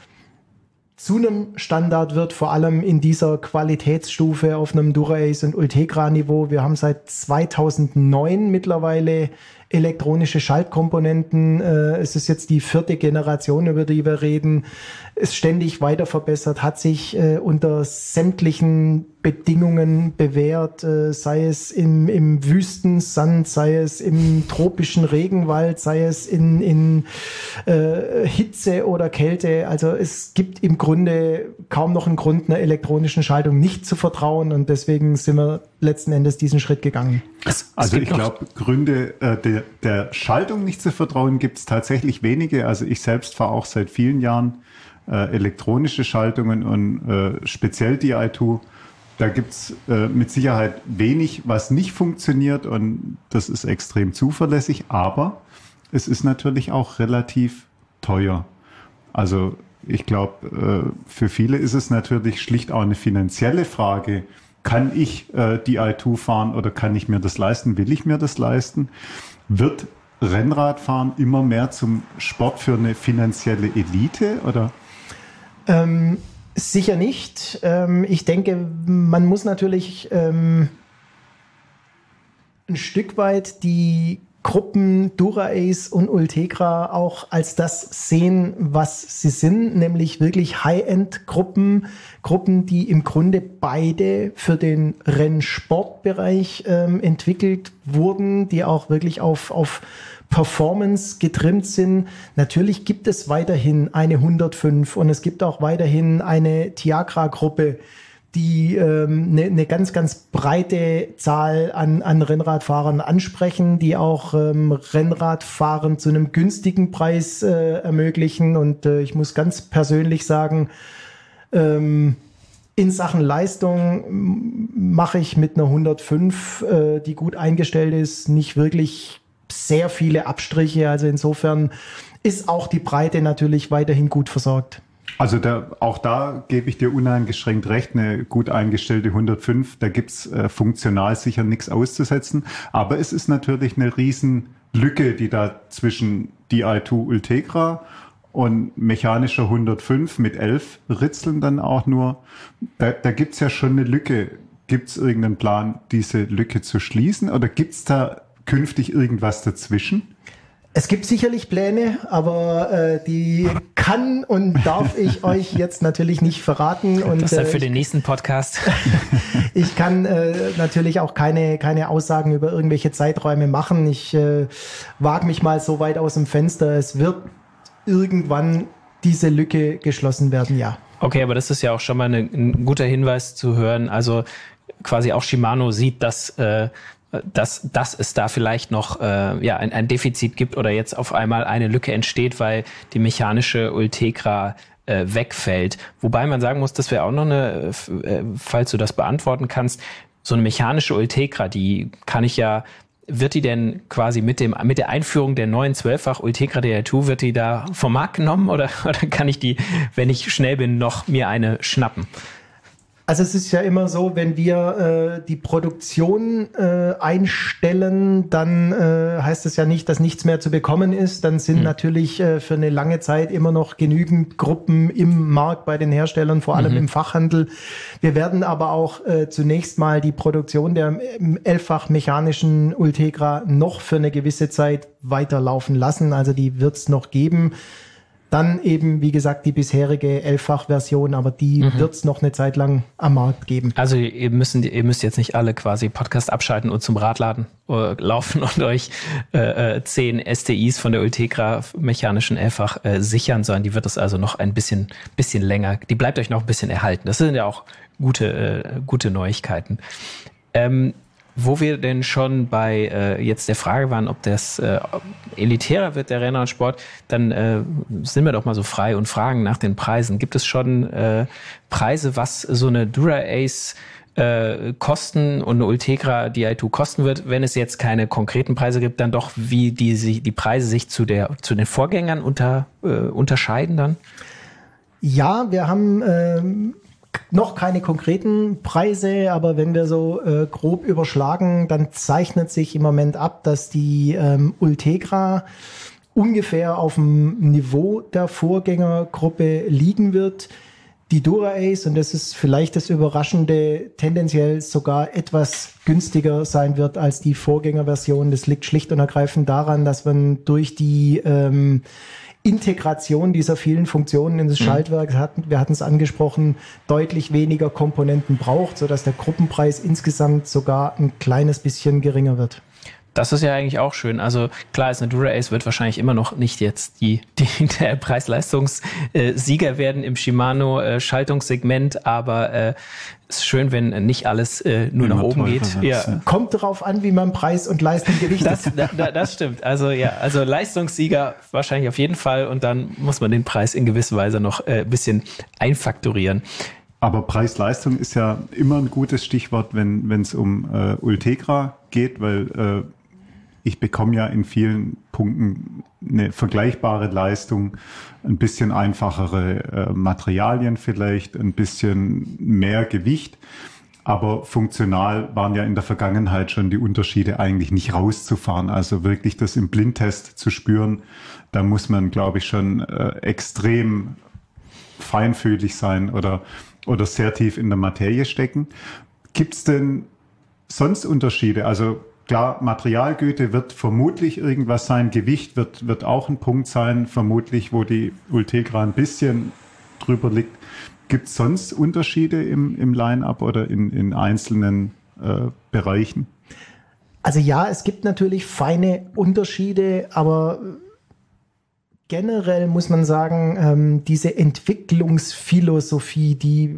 zu einem Standard wird, vor allem in dieser Qualitätsstufe auf einem Dura-Ace und Ultegra-Niveau. Wir haben seit zweitausendneun mittlerweile elektronische Schaltkomponenten. Äh, es ist jetzt die vierte Generation, über die wir reden. Ist ständig weiter verbessert, hat sich äh, unter sämtlichen Bedingungen bewährt, äh, sei es im, im Wüstensand, sei es im tropischen Regenwald, sei es in, in äh, Hitze oder Kälte. Also es gibt im Grunde kaum noch einen Grund, einer elektronischen Schaltung nicht zu vertrauen und deswegen sind wir letzten Endes diesen Schritt gegangen. Es, also ich glaube, Gründe äh, der, der Schaltung nicht zu vertrauen gibt es tatsächlich wenige. Also ich selbst fahre auch seit vielen Jahren äh, elektronische Schaltungen und äh, speziell die I zwei. Da gibt's äh, mit Sicherheit wenig, was nicht funktioniert und das ist extrem zuverlässig, aber es ist natürlich auch relativ teuer. Also ich glaube, äh, für viele ist es natürlich schlicht auch eine finanzielle Frage. Kann ich äh, die I zwei fahren oder kann ich mir das leisten? Will ich mir das leisten? Wird Rennradfahren immer mehr zum Sport für eine finanzielle Elite oder? Ähm Sicher nicht. Ähm, ich denke, man muss natürlich ähm, ein Stück weit die Gruppen Dura-Ace und Ultegra auch als das sehen, was sie sind, nämlich wirklich High-End-Gruppen, Gruppen, die im Grunde beide für den Rennsportbereich ähm, entwickelt wurden, die auch wirklich auf, auf Performance getrimmt sind. Natürlich gibt es weiterhin eine hundertfünf und es gibt auch weiterhin eine Tiagra-Gruppe, die ähm, eine, eine ganz, ganz breite Zahl an, an Rennradfahrern ansprechen, die auch ähm, Rennradfahren zu einem günstigen Preis äh, ermöglichen. Und äh, ich muss ganz persönlich sagen, ähm, in Sachen Leistung mache ich mit einer hundertfünf, äh, die gut eingestellt ist, nicht wirklich sehr viele Abstriche. Also insofern ist auch die Breite natürlich weiterhin gut versorgt. Also da, auch da gebe ich dir uneingeschränkt recht, eine gut eingestellte hundertfünf, da gibt's äh, funktional sicher nichts auszusetzen. Aber es ist natürlich eine riesen Lücke, die da zwischen D I zwei Ultegra und mechanischer hundertfünf mit elf Ritzeln dann auch nur, da, da gibt's ja schon eine Lücke. Gibt's irgendeinen Plan, diese Lücke zu schließen oder gibt's da künftig irgendwas dazwischen? Es gibt sicherlich Pläne, aber äh, die kann und darf ich euch jetzt natürlich nicht verraten. Und, das ist dann für äh, den nächsten Podcast. Ich kann äh, natürlich auch keine, keine Aussagen über irgendwelche Zeiträume machen. Ich äh, wage mich mal so weit aus dem Fenster. Es wird irgendwann diese Lücke geschlossen werden, ja. Okay, aber das ist ja auch schon mal eine, ein guter Hinweis zu hören. Also quasi auch Shimano sieht, dass äh, dass, dass es da vielleicht noch äh, ja, ein, ein Defizit gibt oder jetzt auf einmal eine Lücke entsteht, weil die mechanische Ultegra äh, wegfällt. Wobei man sagen muss, das wäre auch noch eine, äh, falls du das beantworten kannst, so eine mechanische Ultegra, die kann ich ja, wird die denn quasi mit dem mit der Einführung der neuen zwölffach Ultegra D I zwei, wird die da vom Markt genommen oder, oder kann ich die, wenn ich schnell bin, noch mir eine schnappen? Also es ist ja immer so, wenn wir äh, die Produktion äh, einstellen, dann äh, heißt es ja nicht, dass nichts mehr zu bekommen ist. Dann sind mhm. natürlich äh, für eine lange Zeit immer noch genügend Gruppen im Markt bei den Herstellern, vor allem mhm. im Fachhandel. Wir werden aber auch äh, zunächst mal die Produktion der elffach mechanischen Ultegra noch für eine gewisse Zeit weiterlaufen lassen. Also die wird es noch geben. Dann eben, wie gesagt, die bisherige elffach-Version, aber die mhm. wird es noch eine Zeit lang am Markt geben. Also ihr, müssen, ihr müsst jetzt nicht alle quasi Podcast abschalten und zum Radladen äh, laufen und euch äh, zehn S T Is von der Ultegra mechanischen elffach äh, sichern, sondern die wird es also noch ein bisschen, bisschen länger, die bleibt euch noch ein bisschen erhalten. Das sind ja auch gute, äh, gute Neuigkeiten. Ähm, Wo wir denn schon bei äh, jetzt der Frage waren, ob das äh, elitärer wird, der Rennradsport, dann äh, sind wir doch mal so frei und fragen nach den Preisen. Gibt es schon äh, Preise, was so eine Dura-Ace äh, kosten und eine Ultegra D I zwei kosten wird, wenn es jetzt keine konkreten Preise gibt, dann doch, wie die, sich, die Preise sich zu, der, zu den Vorgängern unter, äh, unterscheiden dann? Ja, wir haben ähm noch keine konkreten Preise, aber wenn wir so äh, grob überschlagen, dann zeichnet sich im Moment ab, dass die ähm, Ultegra ungefähr auf dem Niveau der Vorgängergruppe liegen wird. Die Dura-Ace, und das ist vielleicht das Überraschende, tendenziell sogar etwas günstiger sein wird als die Vorgängerversion. Das liegt schlicht und ergreifend daran, dass man durch die ähm, Integration dieser vielen Funktionen in das Schaltwerk, hatten, wir hatten es angesprochen, deutlich weniger Komponenten braucht, sodass der Gruppenpreis insgesamt sogar ein kleines bisschen geringer wird. Das ist ja eigentlich auch schön. Also klar ist, eine Dura-Ace wird wahrscheinlich immer noch nicht jetzt die, die der Preis-Leistungs-Sieger werden im Shimano-Schaltungssegment, aber es äh, ist schön, wenn nicht alles äh, nur immer nach oben geht. Ja. Kommt darauf an, wie man Preis und Leistung gewichtet. Das, da, da, das stimmt. Also ja, also Leistungssieger wahrscheinlich auf jeden Fall und dann muss man den Preis in gewisser Weise noch ein äh, bisschen einfaktorieren. Aber Preis-Leistung ist ja immer ein gutes Stichwort, wenn wenn es um äh, Ultegra geht, weil äh, ich bekomme ja in vielen Punkten eine vergleichbare Leistung, ein bisschen einfachere äh, Materialien vielleicht, ein bisschen mehr Gewicht. Aber funktional waren ja in der Vergangenheit schon die Unterschiede eigentlich nicht rauszufahren. Also wirklich das im Blindtest zu spüren, da muss man, glaube ich, schon äh, extrem feinfühlig sein oder, oder sehr tief in der Materie stecken. Gibt es denn sonst Unterschiede? Also klar, Materialgüte wird vermutlich irgendwas sein, Gewicht wird, wird auch ein Punkt sein, vermutlich, wo die Ultegra ein bisschen drüber liegt. Gibt es sonst Unterschiede im, im Line-Up oder in, in einzelnen äh, Bereichen? Also ja, es gibt natürlich feine Unterschiede, aber generell muss man sagen, ähm, diese Entwicklungsphilosophie, die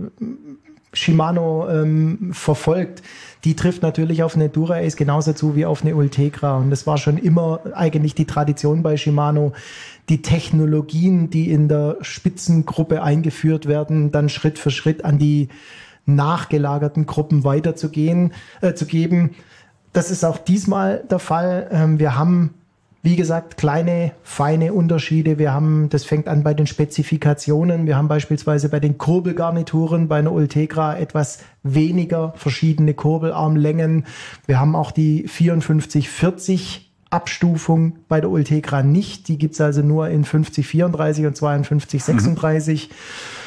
Shimano ähm, verfolgt, die trifft natürlich auf eine Dura-Ace genauso zu wie auf eine Ultegra. Und das war schon immer eigentlich die Tradition bei Shimano, die Technologien, die in der Spitzengruppe eingeführt werden, dann Schritt für Schritt an die nachgelagerten Gruppen weiterzugehen, äh, zu geben. Das ist auch diesmal der Fall. Ähm, wir haben, wie gesagt, kleine, feine Unterschiede. Wir haben, das fängt an bei den Spezifikationen. Wir haben beispielsweise bei den Kurbelgarnituren bei einer Ultegra etwas weniger verschiedene Kurbelarmlängen. Wir haben auch die vierundfünfzig vierzig Abstufung bei der Ultegra nicht. Die gibt's also nur in fünfzig vierunddreißig und zweiundfünfzig sechsunddreißig. Mhm.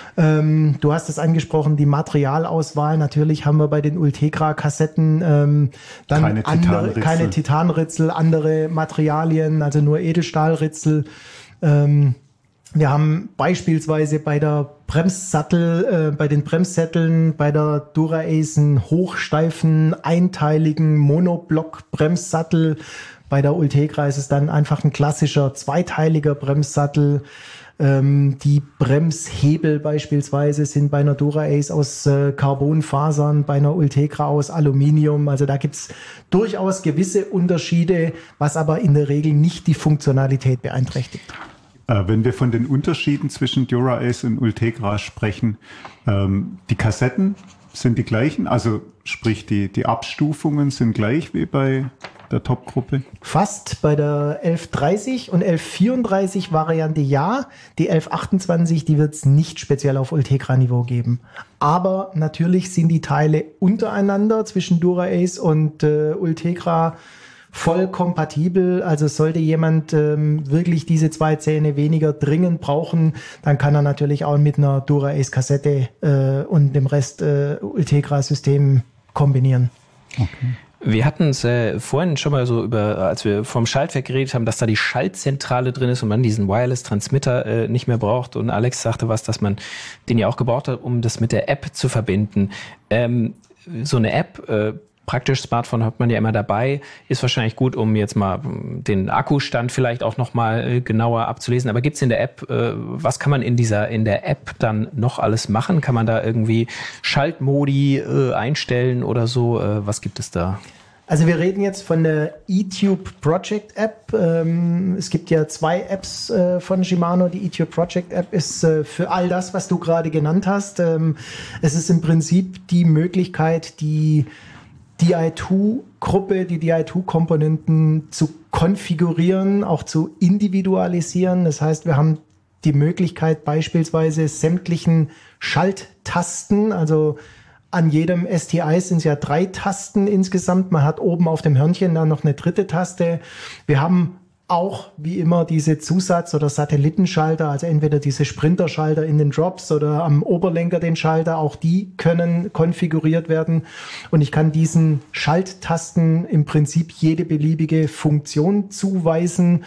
Ähm, du hast es angesprochen, die Materialauswahl. Natürlich haben wir bei den Ultegra-Kassetten ähm, dann keine andere, Titanritzel. keine Titanritzel, andere Materialien, also nur Edelstahlritzel. Ähm, wir haben beispielsweise bei der Bremssattel, äh, bei den Bremssätteln, bei der Dura-Ace einen hochsteifen, einteiligen Monoblock-Bremssattel. Bei der Ultegra ist es dann einfach ein klassischer zweiteiliger Bremssattel. Ähm, die Bremshebel beispielsweise sind bei einer Dura-Ace aus äh, Carbonfasern, bei einer Ultegra aus Aluminium. Also da gibt's durchaus gewisse Unterschiede, was aber in der Regel nicht die Funktionalität beeinträchtigt. Äh, wenn wir von den Unterschieden zwischen Dura-Ace und Ultegra sprechen, ähm, die Kassetten sind die gleichen, also sprich die, die Abstufungen sind gleich wie bei der Top-Gruppe? Fast. Bei der elf dreißig und elf vierunddreißig Variante ja. Die elf achtundzwanzig, die wird es nicht speziell auf Ultegra-Niveau geben. Aber natürlich sind die Teile untereinander zwischen Dura-Ace und äh, Ultegra voll kompatibel. Also sollte jemand ähm, wirklich diese zwei Zähne weniger dringend brauchen, dann kann er natürlich auch mit einer Dura-Ace-Kassette äh, und dem Rest äh, Ultegra-System kombinieren. Okay. Wir hatten es äh, vorhin schon mal so über, als wir vom Schaltwerk geredet haben, dass da die Schaltzentrale drin ist und man diesen Wireless-Transmitter äh, nicht mehr braucht. Und Alex sagte was, dass man den ja auch gebraucht hat, um das mit der App zu verbinden. Ähm, so eine App, äh, praktisch Smartphone hat man ja immer dabei, ist wahrscheinlich gut, um jetzt mal den Akkustand vielleicht auch noch mal genauer abzulesen. Aber gibt's in der App, äh, was kann man in dieser in der App dann noch alles machen? Kann man da irgendwie Schaltmodi äh, einstellen oder so? Äh, was gibt es da? Also wir reden jetzt von der eTube Project App. Ähm, es gibt ja zwei Apps äh, von Shimano. Die eTube Project App ist äh, für all das, was du gerade genannt hast. Ähm, es ist im Prinzip die Möglichkeit, die D I zwei Gruppe, die D I zwei Komponenten zu konfigurieren, auch zu individualisieren. Das heißt, wir haben die Möglichkeit, beispielsweise sämtlichen Schalttasten, also an jedem S T I sind es ja drei Tasten insgesamt. Man hat oben auf dem Hörnchen dann noch eine dritte Taste. Wir haben auch wie immer diese Zusatz- oder Satellitenschalter, also entweder diese Sprinterschalter in den Drops oder am Oberlenker den Schalter, auch die können konfiguriert werden. Und ich kann diesen Schalttasten im Prinzip jede beliebige Funktion zuweisen.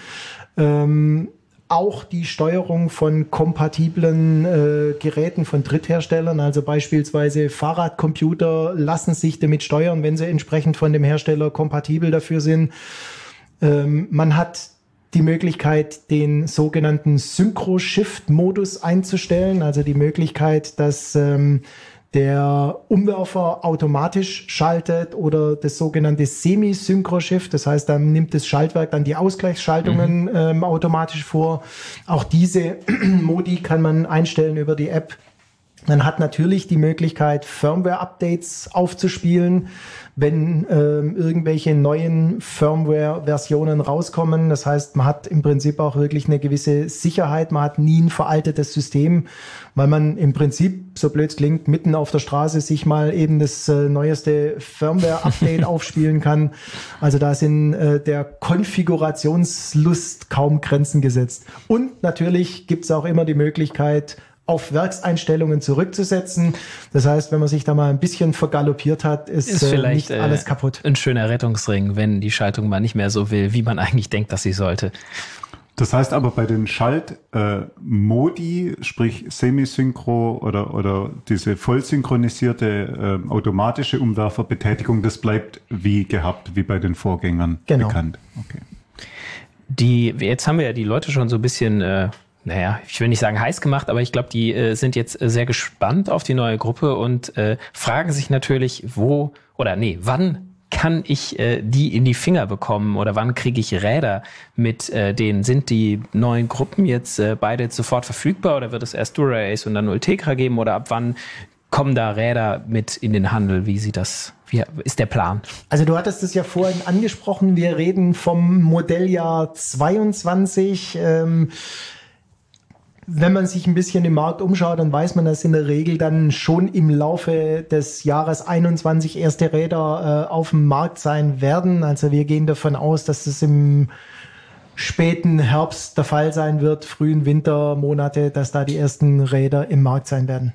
Ähm, auch die Steuerung von kompatiblen äh, Geräten von Drittherstellern, also beispielsweise Fahrradcomputer lassen sich damit steuern, wenn sie entsprechend von dem Hersteller kompatibel dafür sind. Ähm, man hat die Möglichkeit, den sogenannten Synchro-Shift-Modus einzustellen, also die Möglichkeit, dass ähm, der Umwerfer automatisch schaltet oder das sogenannte Semi-Synchro-Shift, das heißt, dann nimmt das Schaltwerk dann die Ausgleichsschaltungen mhm. ähm, automatisch vor. Auch diese Modi kann man einstellen über die App. Man hat natürlich die Möglichkeit, Firmware-Updates aufzuspielen, wenn ähm, irgendwelche neuen Firmware-Versionen rauskommen. Das heißt, man hat im Prinzip auch wirklich eine gewisse Sicherheit. Man hat nie ein veraltetes System, weil man im Prinzip, so blöd es klingt, mitten auf der Straße sich mal eben das äh, neueste Firmware-Update aufspielen kann. Also da sind äh, der Konfigurationslust kaum Grenzen gesetzt. Und natürlich gibt es auch immer die Möglichkeit, auf Werkseinstellungen zurückzusetzen. Das heißt, wenn man sich da mal ein bisschen vergaloppiert hat, ist, ist vielleicht nicht alles kaputt. Ein schöner Rettungsring, wenn die Schaltung mal nicht mehr so will, wie man eigentlich denkt, dass sie sollte. Das heißt aber bei den Schaltmodi, äh, sprich Semisynchro oder, oder diese voll synchronisierte äh, automatische Umwerferbetätigung, das bleibt wie gehabt, wie bei den Vorgängern genau. bekannt. Okay. Die, jetzt haben wir ja die Leute schon so ein bisschen... Äh, Naja, ich will nicht sagen heiß gemacht, aber ich glaube, die äh, sind jetzt äh, sehr gespannt auf die neue Gruppe und äh, fragen sich natürlich, wo oder nee, wann kann ich äh, die in die Finger bekommen oder wann kriege ich Räder mit äh, denen? Sind die neuen Gruppen jetzt äh, beide sofort verfügbar oder wird es erst Dura-Ace und dann Ultegra geben oder ab wann kommen da Räder mit in den Handel? Wie sieht das, wie ist der Plan? Also du hattest es ja vorhin angesprochen, wir reden vom Modelljahr zweiundzwanzig. Ähm, Wenn man sich ein bisschen im Markt umschaut, dann weiß man, dass in der Regel dann schon im Laufe des Jahres einundzwanzig erste Räder äh, auf dem Markt sein werden. Also wir gehen davon aus, dass es im späten Herbst der Fall sein wird, frühen Wintermonate, dass da die ersten Räder im Markt sein werden.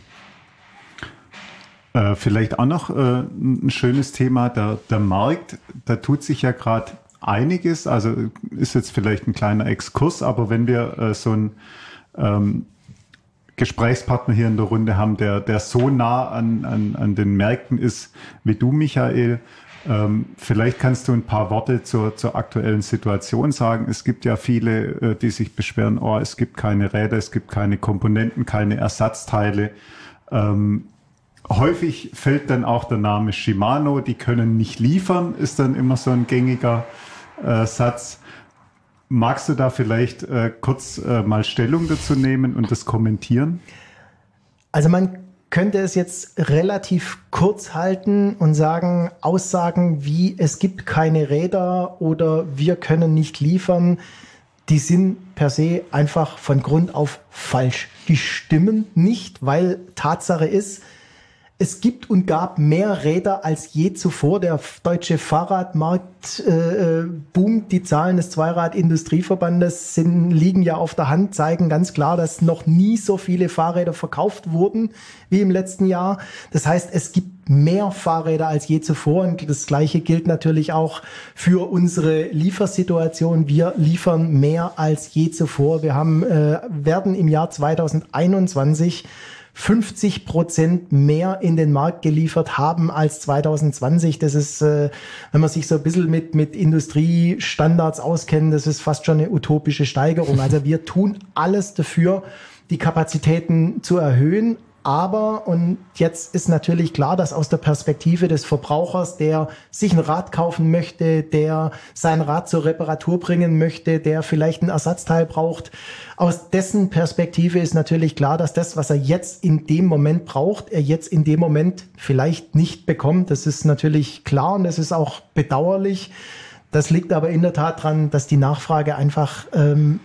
Äh, vielleicht auch noch äh, ein schönes Thema, der, der Markt, da tut sich ja gerade einiges. Also ist jetzt vielleicht ein kleiner Exkurs, aber wenn wir äh, so ein Ähm, Gesprächspartner hier in der Runde haben, der, der so nah an, an, an den Märkten ist wie du, Michael. Ähm, vielleicht kannst du ein paar Worte zur, zur aktuellen Situation sagen. Es gibt ja viele, äh, die sich beschweren, oh, es gibt keine Räder, es gibt keine Komponenten, keine Ersatzteile. Ähm, häufig fällt dann auch der Name Shimano, die können nicht liefern, ist dann immer so ein gängiger äh, Satz. Magst du da vielleicht äh, kurz äh, mal Stellung dazu nehmen und das kommentieren? Also man könnte es jetzt relativ kurz halten und sagen, Aussagen wie es gibt keine Räder oder wir können nicht liefern, die sind per se einfach von Grund auf falsch. Die stimmen nicht, weil Tatsache ist, es gibt und gab mehr Räder als je zuvor. Der deutsche Fahrradmarkt äh, boomt. Die Zahlen des Zweirad-Industrieverbandes sind, liegen ja auf der Hand, zeigen ganz klar, dass noch nie so viele Fahrräder verkauft wurden wie im letzten Jahr. Das heißt, es gibt mehr Fahrräder als je zuvor. Und das Gleiche gilt natürlich auch für unsere Liefersituation. Wir liefern mehr als je zuvor. Wir haben, äh, werden im Jahr zweitausendeinundzwanzig fünfzig Prozent mehr in den Markt geliefert haben als zweitausendzwanzig. Das ist, äh, wenn man sich so ein bisschen mit, mit Industriestandards auskennt, das ist fast schon eine utopische Steigerung. Also wir tun alles dafür, die Kapazitäten zu erhöhen. Aber, und jetzt ist natürlich klar, dass aus der Perspektive des Verbrauchers, der sich ein Rad kaufen möchte, der sein Rad zur Reparatur bringen möchte, der vielleicht ein Ersatzteil braucht, aus dessen Perspektive ist natürlich klar, dass das, was er jetzt in dem Moment braucht, er jetzt in dem Moment vielleicht nicht bekommt. Das ist natürlich klar und das ist auch bedauerlich. Das liegt aber in der Tat dran, dass die Nachfrage einfach ähm,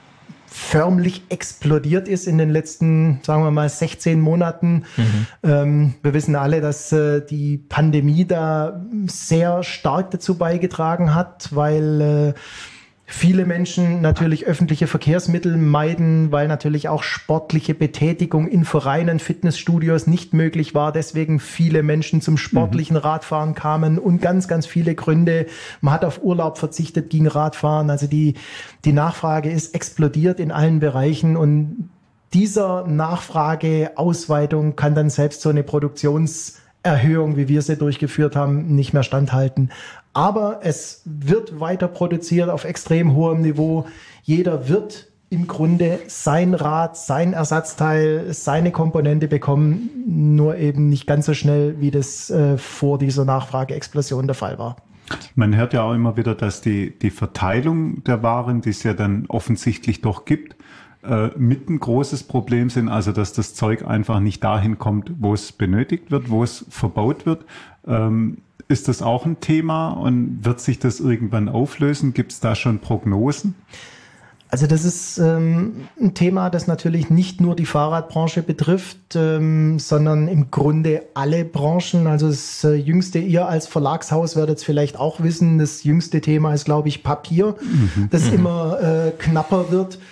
förmlich explodiert ist in den letzten, sagen wir mal, sechzehn Monaten. Mhm. Ähm, wir wissen alle, dass äh, die Pandemie da sehr stark dazu beigetragen hat, weil äh, viele Menschen natürlich öffentliche Verkehrsmittel meiden, weil natürlich auch sportliche Betätigung in Vereinen, Fitnessstudios nicht möglich war. Deswegen viele Menschen zum sportlichen mhm. Radfahren kamen und ganz, ganz viele Gründe. Man hat auf Urlaub verzichtet, ging Radfahren. Also die, die Nachfrage ist explodiert in allen Bereichen und dieser Nachfrageausweitung kann dann selbst so eine Produktionserhöhung, wie wir sie durchgeführt haben, nicht mehr standhalten. Aber es wird weiter produziert auf extrem hohem Niveau. Jeder wird im Grunde sein Rad, sein Ersatzteil, seine Komponente bekommen, nur eben nicht ganz so schnell, wie das äh, vor dieser Nachfrageexplosion der Fall war. Man hört ja auch immer wieder, dass die, die Verteilung der Waren, die es ja dann offensichtlich doch gibt, äh, mit ein großes Problem sind, also dass das Zeug einfach nicht dahin kommt, wo es benötigt wird, wo es verbaut wird. Ähm, Ist das auch ein Thema und wird sich das irgendwann auflösen? Gibt es da schon Prognosen? Also das ist ähm, ein Thema, das natürlich nicht nur die Fahrradbranche betrifft, ähm, sondern im Grunde alle Branchen. Also das äh, jüngste, ihr als Verlagshaus werdet es vielleicht auch wissen, das jüngste Thema ist, glaube ich, Papier, mhm. das mhm. immer äh, knapper wird.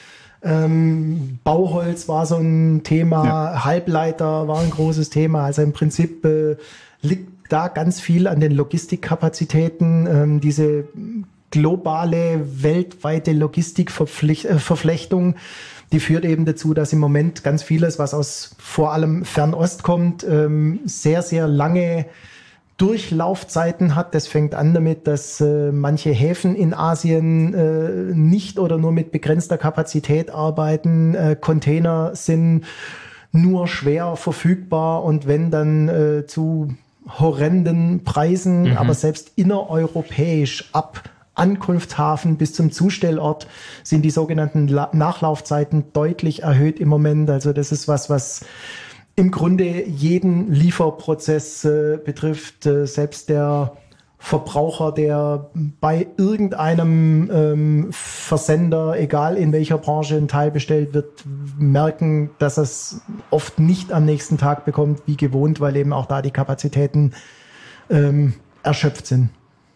Ähm, Bauholz war so ein Thema, ja. Halbleiter war ein großes Thema. Also im Prinzip äh, liegt da ganz viel an den Logistikkapazitäten. Ähm, diese globale, weltweite Logistikverflechtung, die führt eben dazu, dass im Moment ganz vieles, was aus vor allem Fernost kommt, ähm, sehr, sehr lange Durchlaufzeiten hat. Das fängt an damit, dass äh, manche Häfen in Asien äh, nicht oder nur mit begrenzter Kapazität arbeiten. Äh, Container sind nur schwer verfügbar und wenn dann äh, zu horrenden Preisen, mhm. aber selbst innereuropäisch ab Ankunftshafen bis zum Zustellort sind die sogenannten La- Nachlaufzeiten deutlich erhöht im Moment. Also das ist was, was im Grunde jeden Lieferprozess äh, betrifft, äh, selbst der Verbraucher, der bei irgendeinem ähm, Versender, egal in welcher Branche, ein Teil bestellt wird, merken, dass es oft nicht am nächsten Tag bekommt, wie gewohnt, weil eben auch da die Kapazitäten ähm, erschöpft sind.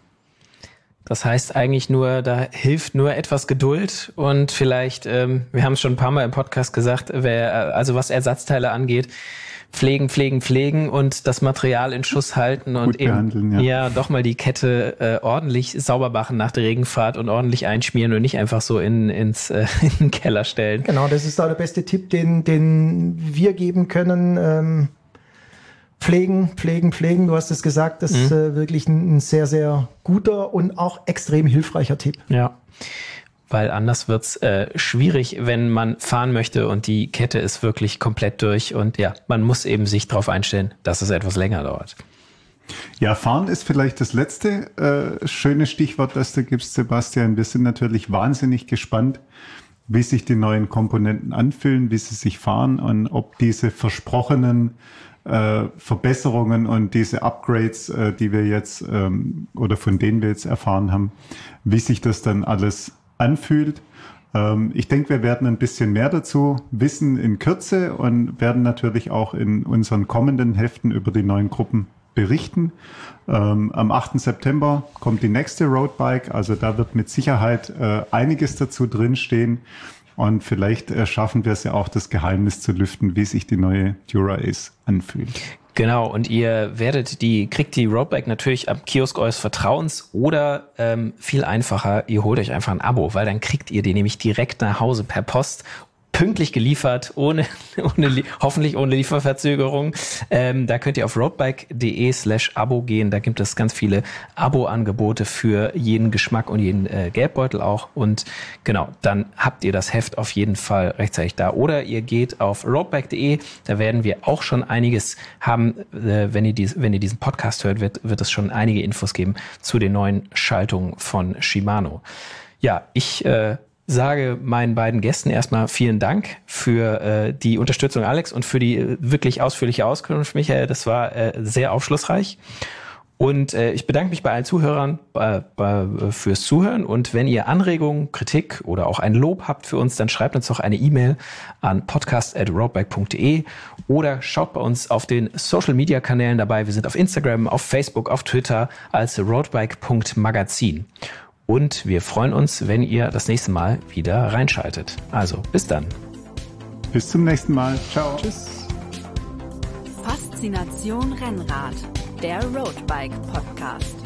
Das heißt eigentlich nur, da hilft nur etwas Geduld und vielleicht, ähm, wir haben es schon ein paar Mal im Podcast gesagt, wer, also was Ersatzteile angeht, pflegen, pflegen, pflegen und das Material in Schuss halten und Gut eben ja. ja doch mal die Kette äh, ordentlich sauber machen nach der Regenfahrt und ordentlich einschmieren und nicht einfach so in, ins äh, in den Keller stellen. Genau, das ist da der beste Tipp, den, den wir geben können. Ähm Pflegen, pflegen, pflegen, du hast es gesagt, das ist mhm. äh, wirklich ein, ein sehr, sehr guter und auch extrem hilfreicher Tipp. Ja, weil anders wird's äh, schwierig, wenn man fahren möchte und die Kette ist wirklich komplett durch und ja, man muss eben sich darauf einstellen, dass es etwas länger dauert. Ja, fahren ist vielleicht das letzte äh, schöne Stichwort, das du gibst, Sebastian. Wir sind natürlich wahnsinnig gespannt, wie sich die neuen Komponenten anfühlen, wie sie sich fahren und ob diese versprochenen Äh, Verbesserungen und diese Upgrades, äh, die wir jetzt ähm, oder von denen wir jetzt erfahren haben, wie sich das dann alles anfühlt. Ähm, ich denke, wir werden ein bisschen mehr dazu wissen in Kürze und werden natürlich auch in unseren kommenden Heften über die neuen Gruppen berichten. Ähm, am achten September kommt die nächste Roadbike, also da wird mit Sicherheit äh, einiges dazu drinstehen. Und vielleicht äh, schaffen wir es ja auch, das Geheimnis zu lüften, wie sich die neue Dura-Ace anfühlt. Genau, und ihr werdet die, kriegt die Roadbike natürlich am Kiosk eures Vertrauens oder ähm, viel einfacher, ihr holt euch einfach ein Abo, weil dann kriegt ihr die nämlich direkt nach Hause per Post, pünktlich geliefert, ohne, ohne hoffentlich ohne Lieferverzögerung. Ähm, da könnt ihr auf roadbike.de slash Abo gehen. Da gibt es ganz viele Abo-Angebote für jeden Geschmack und jeden äh, Geldbeutel auch. Und genau, dann habt ihr das Heft auf jeden Fall rechtzeitig da. Oder ihr geht auf roadbike.de. Da werden wir auch schon einiges haben. Äh, wenn ihr dies, wenn ihr diesen Podcast hört, wird, wird es schon einige Infos geben zu den neuen Schaltungen von Shimano. Ja, ich äh, sage meinen beiden Gästen erstmal vielen Dank für äh, die Unterstützung, Alex, und für die äh, wirklich ausführliche Auskunft, Michael. Das war äh, sehr aufschlussreich. Und äh, ich bedanke mich bei allen Zuhörern äh, bei, äh, fürs Zuhören. Und wenn ihr Anregungen, Kritik oder auch ein Lob habt für uns, dann schreibt uns doch eine E-Mail an podcast at roadbike punkt de oder schaut bei uns auf den Social-Media-Kanälen dabei. Wir sind auf Instagram, auf Facebook, auf Twitter als roadbike punkt magazin. Und wir freuen uns, wenn ihr das nächste Mal wieder reinschaltet. Also, bis dann. Bis zum nächsten Mal. Ciao. Tschüss. Faszination Rennrad, der Roadbike Podcast.